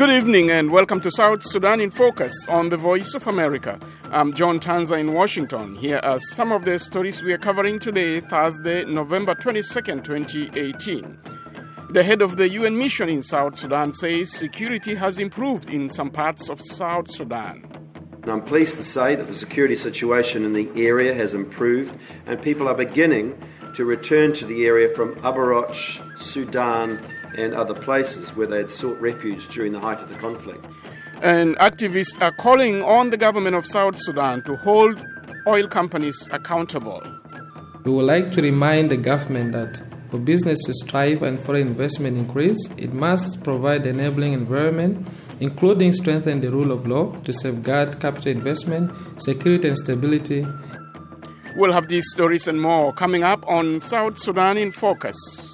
Good evening and welcome to South Sudan in Focus on the Voice of America. I'm John Tanza in Washington. Here are some of the stories we are covering today, Thursday, November 22nd, 2018. The head of the UN mission in South Sudan says security has improved in some parts of South Sudan. I'm pleased to say that the security situation in the area has improved and people are beginning to return to the area from Abaroch, Sudan and other places where they had sought refuge during the height of the conflict. And activists are calling on the government of South Sudan to hold oil companies accountable. We would like to remind the government that for business to strive and foreign investment increase, it must provide enabling environment, including strengthen the rule of law to safeguard capital investment, security and stability. We'll have these stories and more coming up on South Sudan in Focus.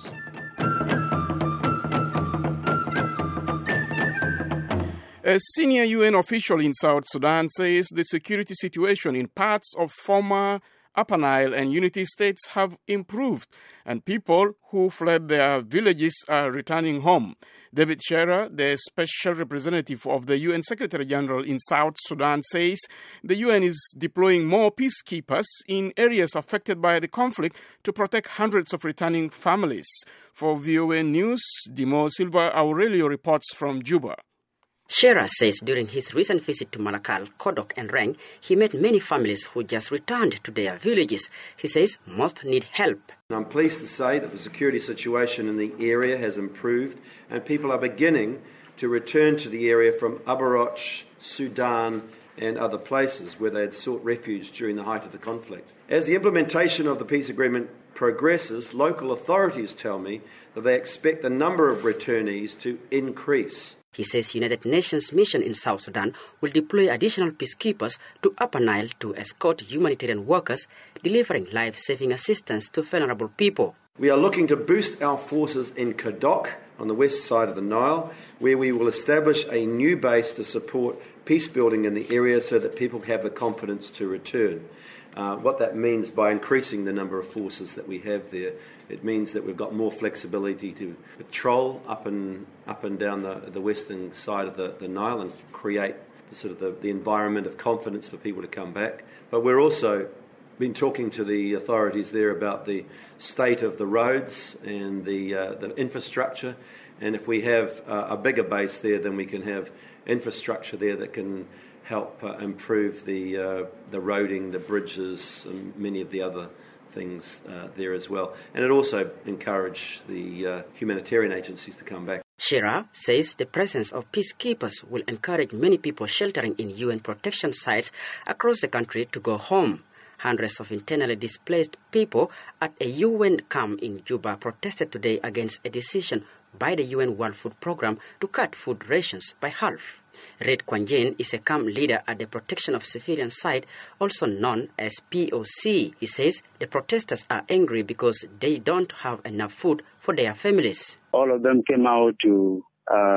A senior UN official in South Sudan says the security situation in parts of former Upper Nile and Unity states have improved, and people who fled their villages are returning home. David Shearer, the special representative of the UN Secretary General in South Sudan, says the UN is deploying more peacekeepers in areas affected by the conflict to protect hundreds of returning families. For VOA News, Dimo Silva Aurelio reports from Juba. Shearer says during his recent visit to Malakal, Kodok and Reng, he met many families who just returned to their villages. He says most need help. I'm pleased to say that the security situation in the area has improved and people are beginning to return to the area from Abaroch, Sudan and other places where they had sought refuge during the height of the conflict. As the implementation of the peace agreement progresses, local authorities tell me that they expect the number of returnees to increase. He says United Nations mission in South Sudan will deploy additional peacekeepers to Upper Nile to escort humanitarian workers, delivering life-saving assistance to vulnerable people. We are looking to boost our forces in Kodok on the west side of the Nile, where we will establish a new base to support peace building in the area so that people have the confidence to return. What that means by increasing the number of forces that we have there, it means that we've got more flexibility to patrol up and down the western side of the Nile and create the environment of confidence for people to come back. But we're also been talking to the authorities there about the state of the roads and the infrastructure. And if we have a bigger base there, then we can have infrastructure there that can help improve the roading, the bridges, and many of the other things there as well. And it also encourage the humanitarian agencies to come back. Shearer says the presence of peacekeepers will encourage many people sheltering in UN protection sites across the country to go home. Hundreds of internally displaced people at a UN camp in Juba protested today against a decision by the UN World Food Programme to cut food rations by half. Red Kwanjin is a camp leader at the Protection of Civilian Site, also known as POC. He says the protesters are angry because they don't have enough food for their families. All of them came out to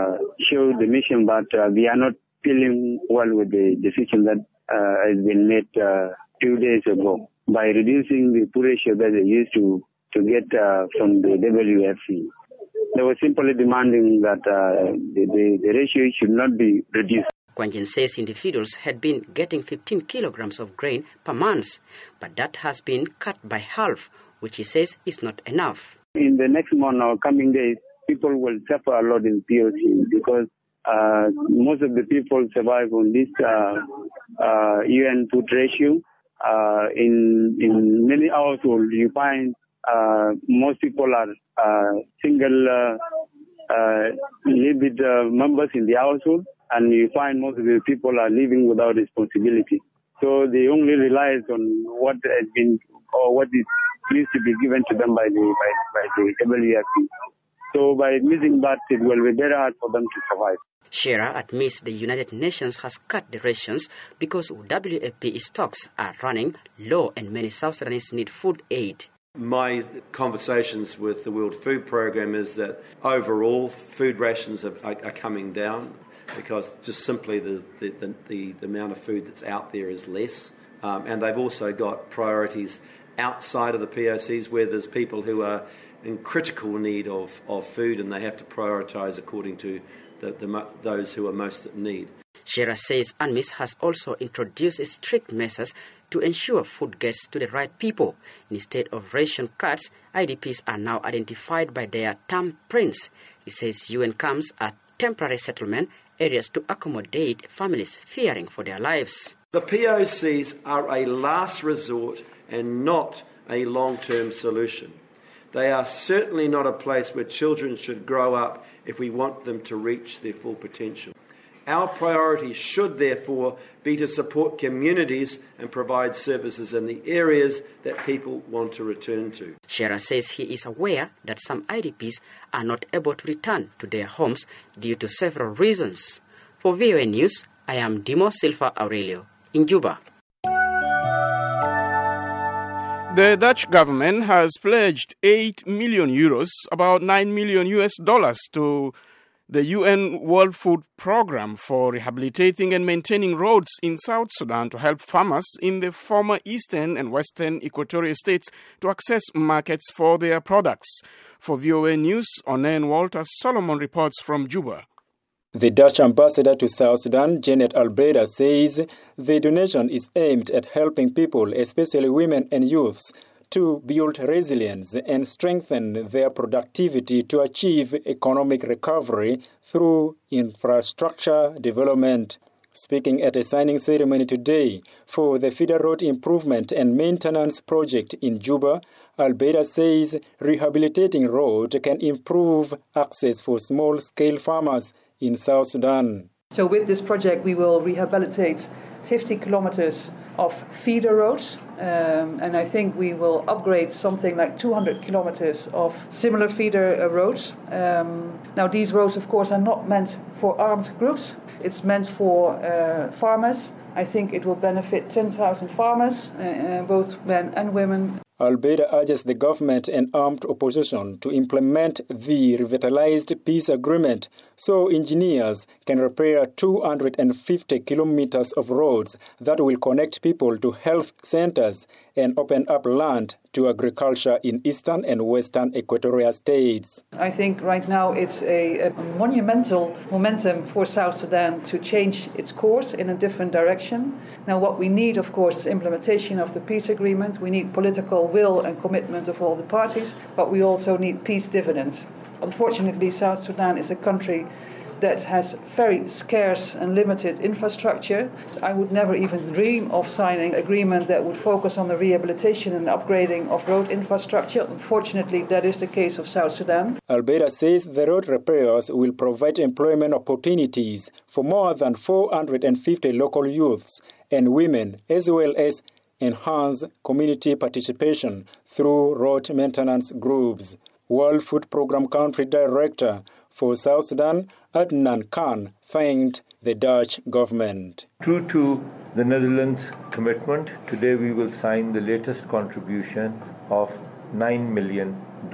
show the mission, but we are not feeling well with the decision that has been made 2 days ago by reducing the food ratio that they used to get from the WFP. They were simply demanding that the ratio should not be reduced. Kwanjin says individuals had been getting 15 kilograms of grain per month, but that has been cut by half, which he says is not enough. In the next month or coming days, people will suffer a lot in POC because most of the people survive on this UN food ratio. In many households, you find most people are single living members in the household, and you find most of the people are living without responsibility. So they only rely on what has been or what is used to be given to them by the WFP. So by missing that, it will be very hard for them to survive. Shearer admits the United Nations has cut the rations because WFP stocks are running low and many South Sudanese need food aid. My conversations with the World Food Programme is that overall food rations are coming down because just simply the amount of food that's out there is less. And they've also got priorities outside of the POCs where there's people who are in critical need of food and they have to prioritise according to those who are most in need. Shearer says UNMISS has also introduced strict measures to ensure food gets to the right people. Instead of ration cards, IDPs are now identified by their thumbprints. He says UN camps are temporary settlement areas to accommodate families fearing for their lives. The POCs are a last resort and not a long-term solution. They are certainly not a place where children should grow up if we want them to reach their full potential. Our priority should therefore be to support communities and provide services in the areas that people want to return to. Shearer says he is aware that some IDPs are not able to return to their homes due to several reasons. For VOA News, I am Dimo Silva Aurelio in Juba. The Dutch government has pledged 8 million euros, about $9 million to the UN World Food Programme for rehabilitating and maintaining roads in South Sudan to help farmers in the former eastern and western equatorial states to access markets for their products. For VOA News, Onen Walter Solomon reports from Juba. The Dutch ambassador to South Sudan, Janet Albreda, says the donation is aimed at helping people, especially women and youths, to build resilience and strengthen their productivity to achieve economic recovery through infrastructure development. Speaking at a signing ceremony today for the Feeder Road Improvement and Maintenance Project in Juba, Albreda says rehabilitating road can improve access for small-scale farmers in South Sudan. So with this project, we will rehabilitate 50 kilometers of feeder roads, and I think we will upgrade something like 200 kilometers of similar feeder roads. Now, these roads, of course, are not meant for armed groups. It's meant for farmers. I think it will benefit 10,000 farmers, both men and women. Albreda urges the government and armed opposition to implement the revitalized peace agreement so engineers can repair 250 kilometers of roads that will connect people to health centers and open up land to agriculture in eastern and western equatorial states. I think right now it's a monumental momentum for South Sudan to change its course in a different direction. Now what we need, of course, is implementation of the peace agreement. We need political will and commitment of all the parties, but we also need peace dividends. Unfortunately, South Sudan is a country that has very scarce and limited infrastructure. I would never even dream of signing an agreement that would focus on the rehabilitation and upgrading of road infrastructure. Unfortunately, that is the case of South Sudan. Albreda says the road repairs will provide employment opportunities for more than 450 local youths and women, as well as enhance community participation through road maintenance groups. World Food Programme Country Director for South Sudan, Adnan Khan, thanked the Dutch government. True to the Netherlands' commitment, today we will sign the latest contribution of $9 million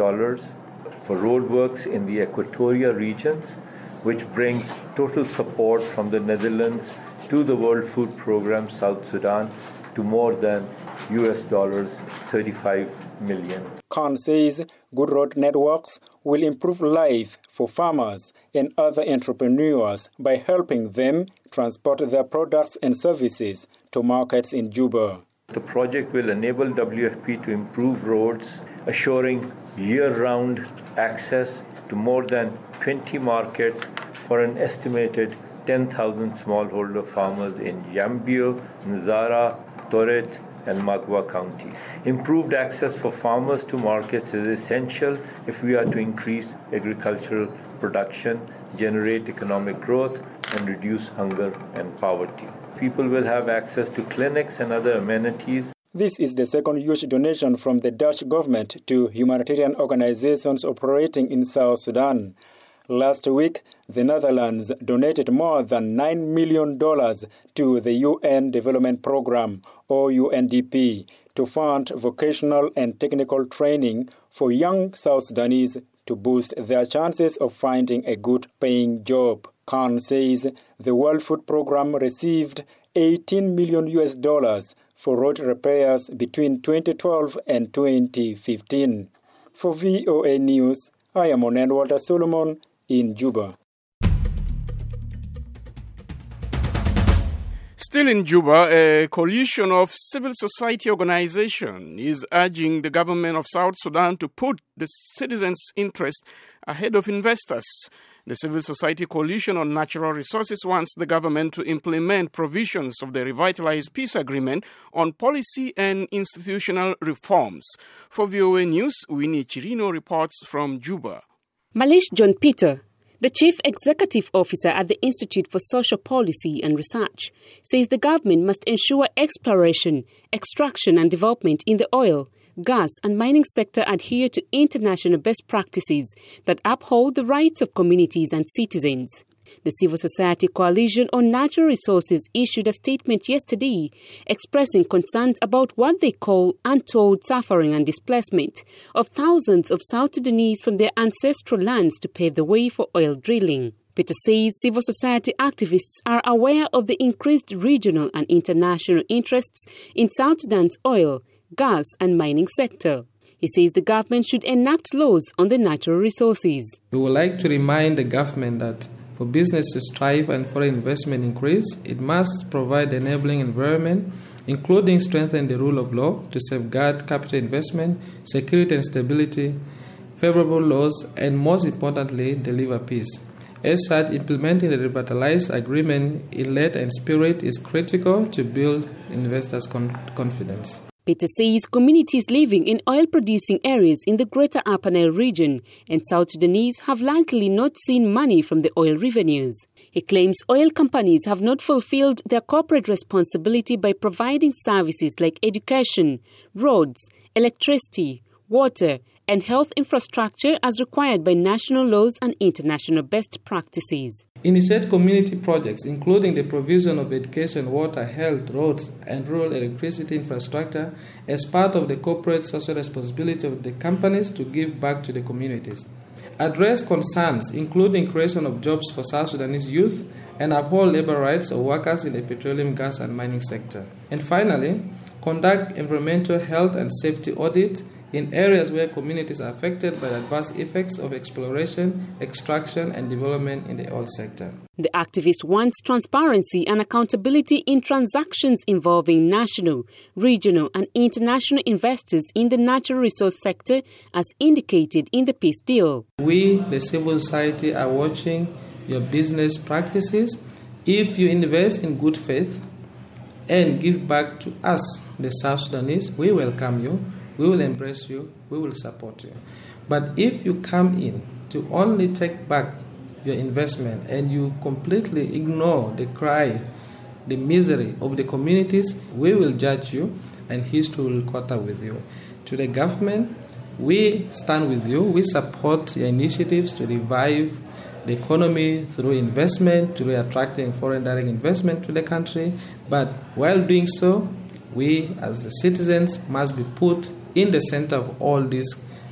for roadworks in the Equatoria regions, which brings total support from the Netherlands to the World Food Programme South Sudan to more than $35 million. Khan says good road networks will improve life for farmers and other entrepreneurs by helping them transport their products and services to markets in Juba. The project will enable WFP to improve roads, assuring year-round access to more than 20 markets for an estimated 10,000 smallholder farmers in Yambio, Nzara, Toret, and Magwa County. Improved access for farmers to markets is essential if we are to increase agricultural production, generate economic growth, and reduce hunger and poverty. People will have access to clinics and other amenities. This is the second huge donation from the Dutch government to humanitarian organizations operating in South Sudan. Last week, the Netherlands donated more than $9 million to the UN Development Programme, or UNDP, to fund vocational and technical training for young South Sudanese to boost their chances of finding a good-paying job. Khan says the World Food Programme received $18 million for road repairs between 2012 and 2015. For VOA News, I am Onen Walter Solomon in Juba. Still in Juba, a coalition of civil society organizations is urging the government of South Sudan to put the citizens' interest ahead of investors. The Civil Society Coalition on Natural Resources wants the government to implement provisions of the revitalized peace agreement on policy and institutional reforms. For VOA News, Winnie Chirino reports from Juba. Malish John Peter, the Chief Executive Officer at the Institute for Social Policy and Research, says the government must ensure exploration, extraction and development in the oil, gas and mining sector adhere to international best practices that uphold the rights of communities and citizens. The Civil Society Coalition on Natural Resources issued a statement yesterday expressing concerns about what they call untold suffering and displacement of thousands of South Sudanese from their ancestral lands to pave the way for oil drilling. Peter says civil society activists are aware of the increased regional and international interests in South Sudan's oil, gas and mining sector. He says the government should enact laws on the natural resources. We would like to remind the government that for business to strive and foreign investment increase, it must provide enabling environment, including strengthen the rule of law to safeguard capital investment, security and stability, favorable laws, and most importantly, deliver peace. As such, implementing the revitalized agreement in letter and spirit is critical to build investors' confidence. Peter says communities living in oil-producing areas in the Greater Upper Nile region and South Sudanese have likely not seen money from the oil revenues. He claims oil companies have not fulfilled their corporate responsibility by providing services like education, roads, electricity, water, and health infrastructure as required by national laws and international best practices. Initiate community projects, including the provision of education, water, health, roads, and rural electricity infrastructure as part of the corporate social responsibility of the companies to give back to the communities. Address concerns, including creation of jobs for South Sudanese youth and uphold labor rights of workers in the petroleum, gas, and mining sector. And finally, conduct environmental health and safety audit in areas where communities are affected by the adverse effects of exploration, extraction, and development in the oil sector. The activist wants transparency and accountability in transactions involving national, regional, and international investors in the natural resource sector, as indicated in the peace deal. We, the civil society, are watching your business practices. If you invest in good faith and give back to us, the South Sudanese, we welcome you. We will embrace you, we will support you. But if you come in to only take back your investment and you completely ignore the cry, the misery of the communities, we will judge you and history will quarter with you. To the government, we stand with you, we support your initiatives to revive the economy through investment, through attracting foreign direct investment to the country. But while doing so, we as the citizens must be put in the center of all this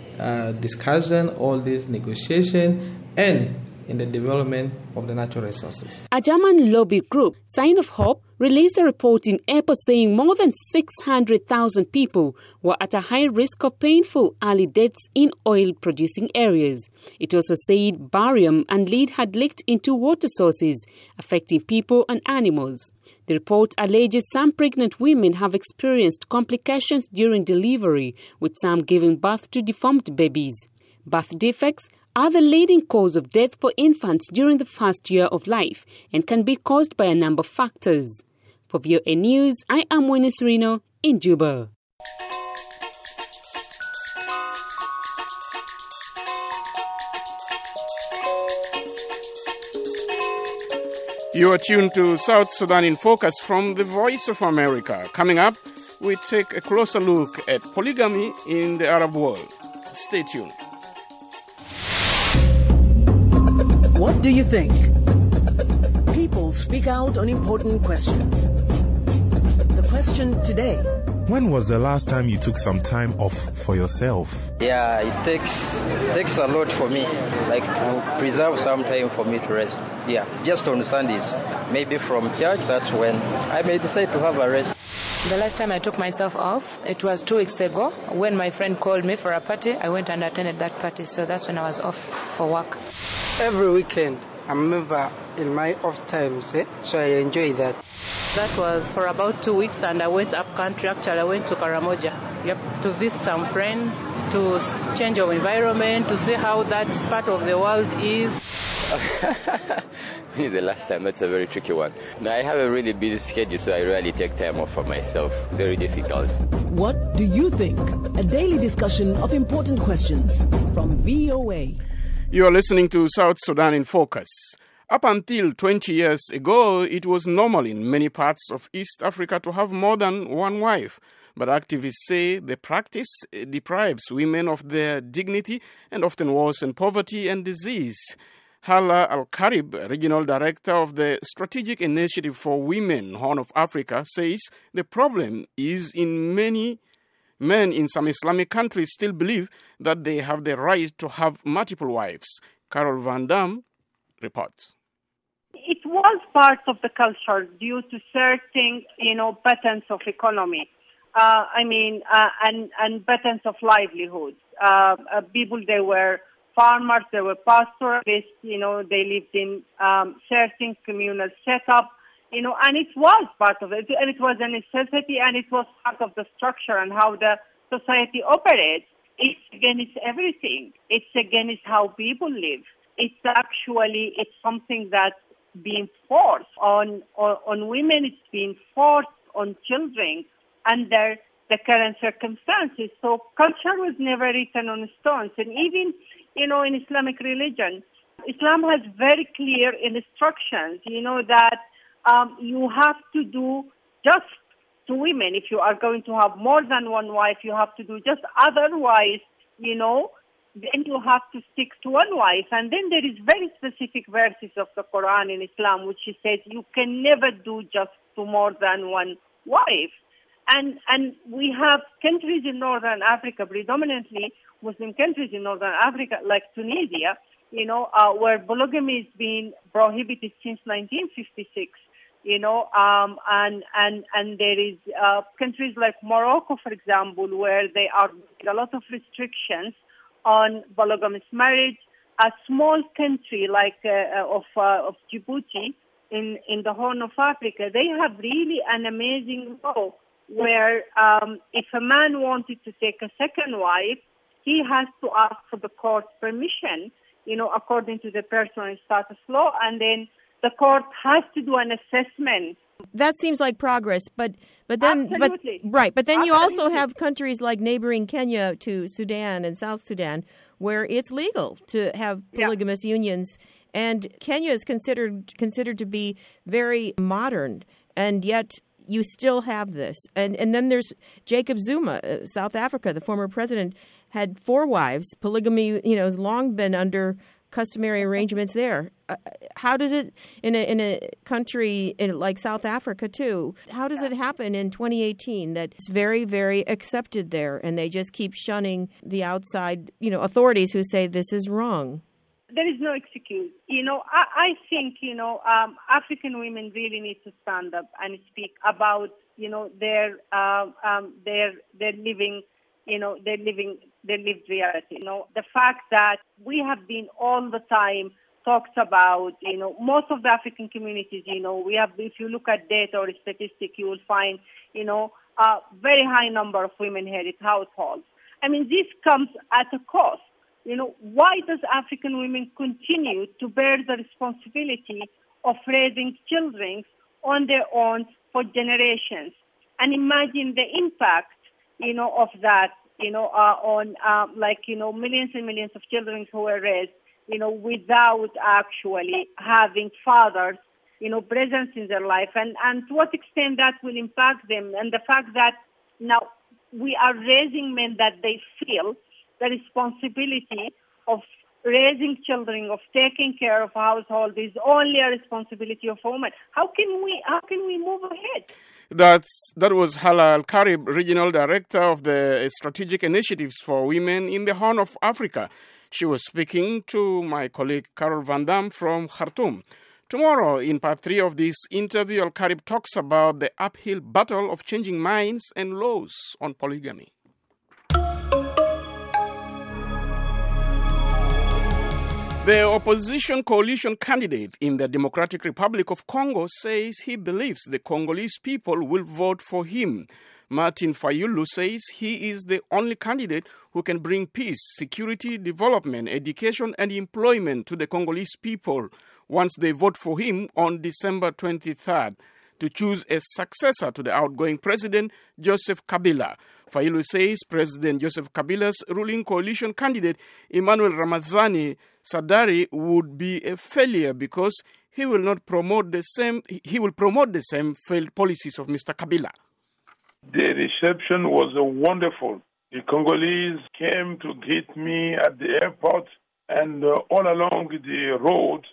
discussion, all this negotiation, and in the development of the natural resources. A German lobby group, Sign of Hope, released a report in April saying more than 600,000 people were at a high risk of painful early deaths in oil-producing areas. It also said barium and lead had leaked into water sources, affecting people and animals. The report alleges some pregnant women have experienced complications during delivery, with some giving birth to deformed babies. Birth defects are the leading cause of death for infants during the first year of life and can be caused by a number of factors. For VOA News, I am Winnie Serino in Juba. You are tuned to South Sudan in Focus from the Voice of America. Coming up, we take a closer look at polygamy in the Arab world. Stay tuned. What do you think? People speak out on important questions. The question today: when was the last time you took some time off for yourself? Yeah, it takes a lot for me. Like, to preserve some time for me to rest. Yeah, just on Sundays. Maybe from church, that's when I may decide to have a rest. The last time I took myself off, it was 2 weeks ago. When my friend called me for a party, I went and attended that party. So that's when I was off for work. Every weekend, a member in my off times, so I enjoy that. That was for about 2 weeks, and I went up country. Actually, I went to Karamoja, to visit some friends, to change of environment, to see how that part of the world is. The last time, that's a very tricky one. Now, I have a really busy schedule, so I rarely take time off for myself. Very difficult. What do you think? A daily discussion of important questions from VOA. You are listening to South Sudan in Focus. Up until 20 years ago, it was normal in many parts of East Africa to have more than one wife. But activists say the practice deprives women of their dignity and often worsens poverty and disease. Hala Al-Karib, Regional Director of the Strategic Initiative for Women, Horn of Africa, says the problem is in many men in some Islamic countries still believe that they have the right to have multiple wives. Carol Van Dam reports. It was part of the culture due to certain, patterns of economy. And patterns of livelihoods. People, they were farmers, they were pastoralists, they lived in certain communal setup, and it was part of it, and it was a necessity, and it was part of the structure and how the society operates. It's against everything. It's against how people live. It's something that's being forced on women. It's being forced on children under the current circumstances. So culture was never written on stones. And even, in Islamic religion, Islam has very clear instructions, that you have to do just to women. If you are going to have more than one wife, you have to do just. Otherwise, then you have to stick to one wife. And then there is very specific verses of the Quran in Islam, which says you can never do just to more than one wife. And we have countries in Northern Africa, predominantly Muslim countries in Northern Africa, like Tunisia, where polygamy is being prohibited since 1956. And there is countries like Morocco, for example, where they are a lot of restrictions on polygamous marriage. A small country like of Djibouti in the Horn of Africa, they have really an amazing law where if a man wanted to take a second wife, he has to ask for the court's permission, according to the personal status law, and then the court has to do an assessment. That seems like progress, but then you also have countries like neighboring Kenya to Sudan and South Sudan where it's legal to have polygamous unions, and Kenya is considered to be very modern, and yet you still have this. And then there's Jacob Zuma, South Africa, the former president, had 4 wives. Polygamy, has long been under customary arrangements there. How does it, in a country like South Africa too, how does it happen in 2018 that it's very, very accepted there and they just keep shunning the outside, authorities who say this is wrong? There is no excuse. I think, African women really need to stand up and speak about, their living, their lived reality. The fact that we have been all the time talked about, most of the African communities, we have, if you look at data or statistic, you will find, a very high number of women-headed households. This comes at a cost. Why does African women continue to bear the responsibility of raising children on their own for generations? And imagine the impact, of that, on millions and millions of children who were raised, without actually having fathers, presence in their life, and to what extent that will impact them, and the fact that now we are raising men that they feel the responsibility of raising children, of taking care of a household is only a responsibility of women. How can we move ahead? That was Hala Al-Karib, Regional Director of the Strategic Initiatives for Women in the Horn of Africa. She was speaking to my colleague Carol Van Dam from Khartoum. Tomorrow, in part 3 of this interview, Al-Karib talks about the uphill battle of changing minds and laws on polygamy. The opposition coalition candidate in the Democratic Republic of Congo says he believes the Congolese people will vote for him. Martin Fayulu says he is the only candidate who can bring peace, security, development, education, and employment to the Congolese people once they vote for him on December 23rd to choose a successor to the outgoing president, Joseph Kabila. Fayulu says President Joseph Kabila's ruling coalition candidate, Emmanuel Ramazani Sadari, would be a failure because he will promote the same failed policies of Mr. Kabila. The reception was wonderful. The Congolese came to greet me at the airport and all along the road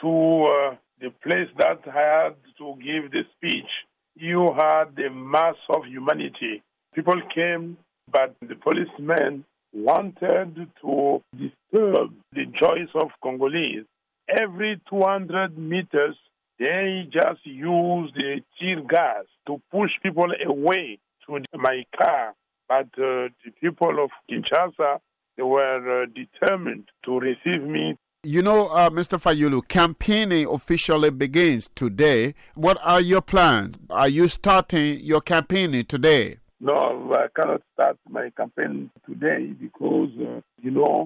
to the place that I had to give the speech. You had a mass of humanity. People came, but the policemen wanted to disturb the joys of Congolese. Every 200 meters, they just used the tear gas to push people away to my car. But the people of Kinshasa, they were determined to receive me. You know, Mr. Fayulu, campaigning officially begins today. What are your plans? Are you starting your campaigning today? No, I cannot start my campaign today because, Mr.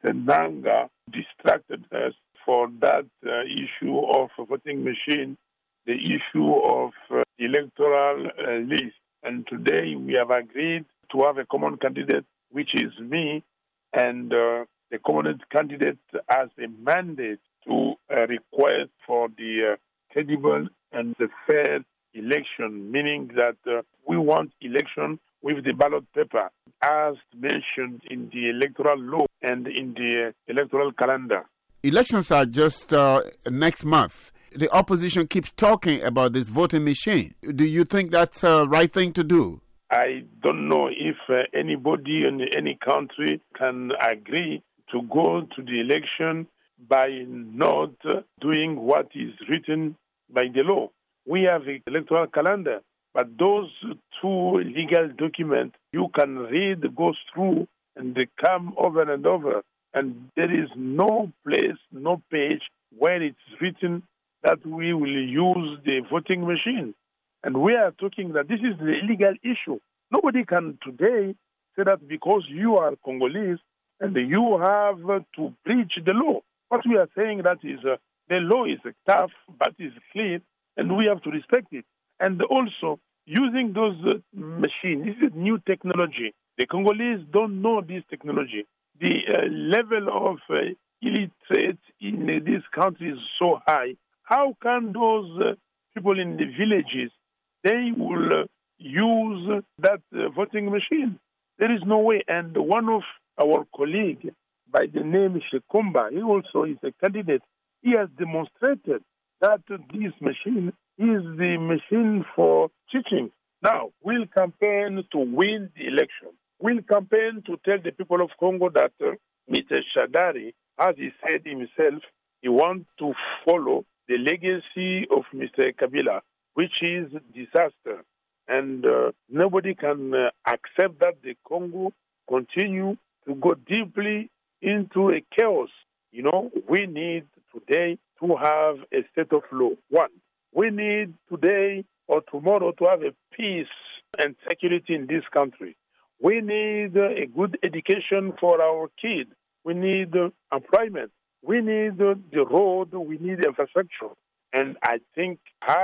Nanga distracted us for that issue of voting machine, the issue of electoral list. And today we have agreed to have a common candidate, which is me, and the common candidate has a mandate to request for the credible and the fair election, meaning that we want election with the ballot paper, as mentioned in the electoral law and in the electoral calendar. Elections are just next month. The opposition keeps talking about this voting machine. Do you think that's the right thing to do? I don't know if anybody in any country can agree to go to the election by not doing what is written by the law. We have an electoral calendar, but those two legal documents you can read, go through, and they come over and over. And there is no place, no page where it's written that we will use the voting machine. And we are talking that this is the legal issue. Nobody can today say that because you are Congolese and you have to breach the law. What we are saying that is the law is tough, but is clean, and we have to respect it. And also, using those machines, this is new technology. The Congolese don't know this technology. The level of illiterate in this country is so high. How can those people in the villages, they will use that voting machine? There is no way. And one of our colleagues, by the name Shekumba, he also is a candidate. He has demonstrated that this machine is the machine for cheating. Now, we'll campaign to win the election. We'll campaign to tell the people of Congo that Mr. Shadari, as he said himself, he wants to follow the legacy of Mr. Kabila, which is disaster. And nobody can accept that the Congo continue to go deeply into a chaos. You know, we need today to have a state of law. One, we need today or tomorrow to have a peace and security in this country. We need a good education for our kids. We need employment. We need the road. We need infrastructure. And I think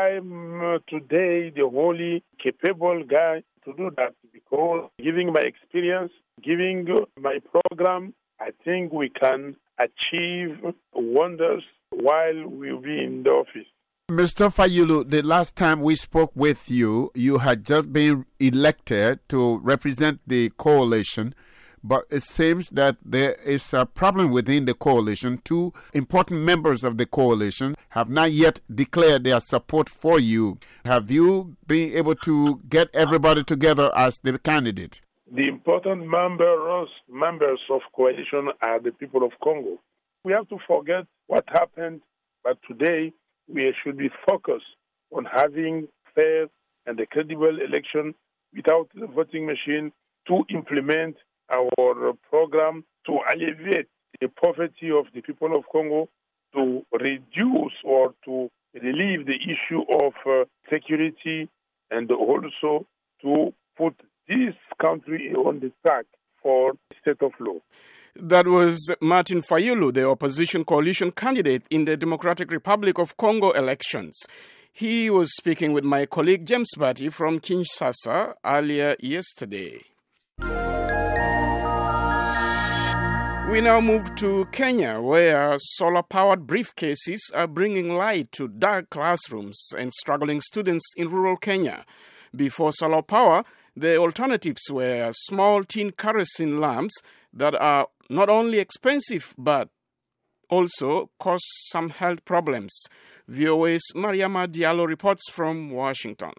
I'm today the only capable guy to do that because giving my experience, giving my program, I think we can achieve wonders while we'll be in the office. Mr. Fayulu, the last time we spoke with you, you had just been elected to represent the coalition, but it seems that there is a problem within the coalition. Two important members of the coalition have not yet declared their support for you. Have you been able to get everybody together as the candidate? The important members of coalition are the people of Congo. We have to forget what happened, but today we should be focused on having fair and a credible election without the voting machine to implement our program to alleviate the poverty of the people of Congo, to reduce or to relieve the issue of security, and also to put this country on the track for state of law. That was Martin Fayulu, the opposition coalition candidate in the Democratic Republic of Congo elections. He was speaking with my colleague James Bati from Kinshasa earlier yesterday. We now move to Kenya, where solar-powered briefcases are bringing light to dark classrooms and struggling students in rural Kenya. Before solar power, the alternatives were small tin kerosene lamps that are not only expensive but also cause some health problems. VOA's Mariama Diallo reports from Washington.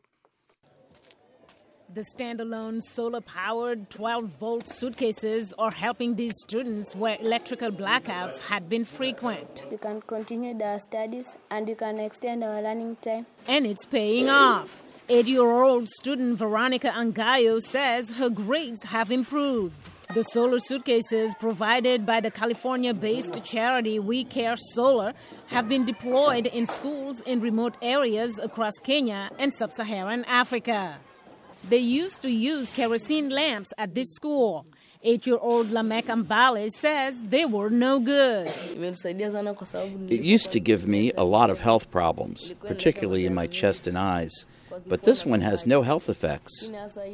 The standalone solar-powered 12-volt suitcases are helping these students where electrical blackouts had been frequent. You can continue their studies and you can extend our learning time. And it's paying off. 8-year-old student Veronica Angayo says her grades have improved. The solar suitcases provided by the California-based charity We Care Solar have been deployed in schools in remote areas across Kenya and sub-Saharan Africa. They used to use kerosene lamps at this school. 8-year-old Lamek Ambale says they were no good. It used to give me a lot of health problems, particularly in my chest and eyes. But this one has no health effects.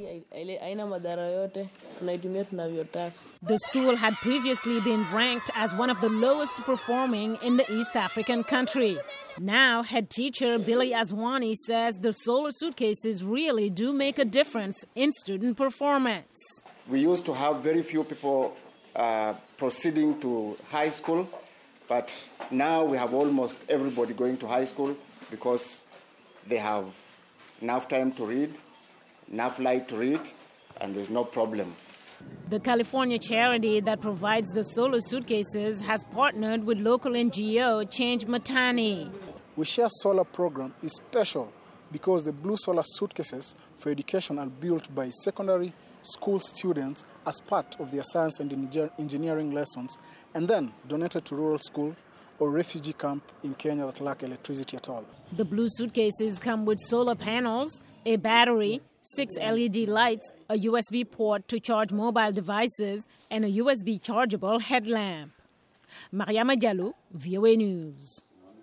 The school had previously been ranked as one of the lowest performing in the East African country. Now, head teacher Billy Azwani says the solar suitcases really do make a difference in student performance. We used to have very few people proceeding to high school, but now we have almost everybody going to high school because they have enough time to read, enough light to read, and there's no problem. The California charity that provides the solar suitcases has partnered with local NGO Change Matani. We Share Solar program is special because the blue solar suitcases for education are built by secondary school students as part of their science and engineering lessons and then donated to rural school or refugee camp in Kenya that lack electricity at all. The blue suitcases come with solar panels, a battery, 6 LED lights, a USB port to charge mobile devices, and a USB chargeable headlamp. Mariama Diallo, VOA News.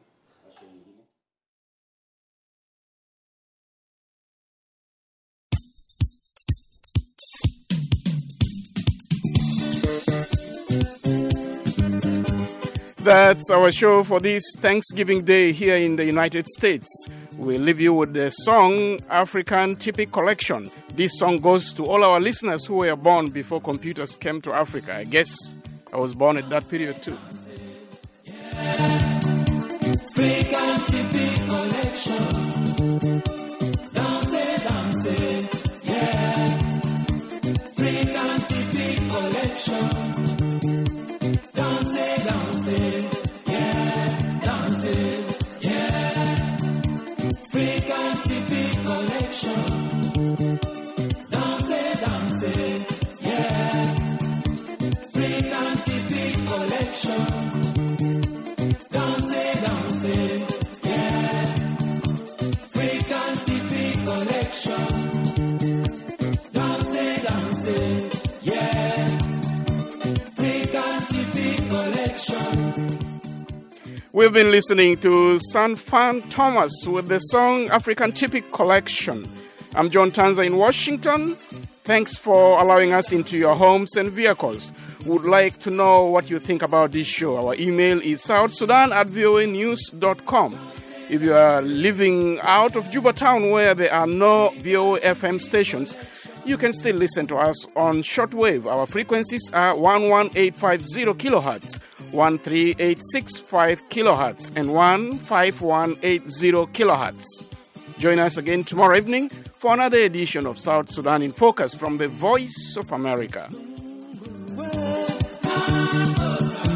That's our show for this Thanksgiving Day here in the United States. We'll leave you with the song African Typic Collection. This song goes to all our listeners who were born before computers came to Africa. I guess I was born at that period too. African Typic Collection. Dance, dance, yeah. African Typic Collection. Dance, dance, yeah, dance, yeah. African Typic Collection. Dance, dance, yeah. African Typic Collection. Dance, dance, yeah. African Typic Collection. Dance, dance, yeah. We've been listening to Sanfan Thomas with the song African Typic Collection. I'm John Tanza in Washington. Thanks for allowing us into your homes and vehicles. Would like to know what you think about this show. Our email is southsudan@voanews.com. If you are living out of Juba Town where there are no VOA FM stations, you can still listen to us on shortwave. Our frequencies are 11850 kilohertz, 13865 kilohertz, and 15180 kilohertz. Join us again tomorrow evening for another edition of South Sudan in Focus from the Voice of America.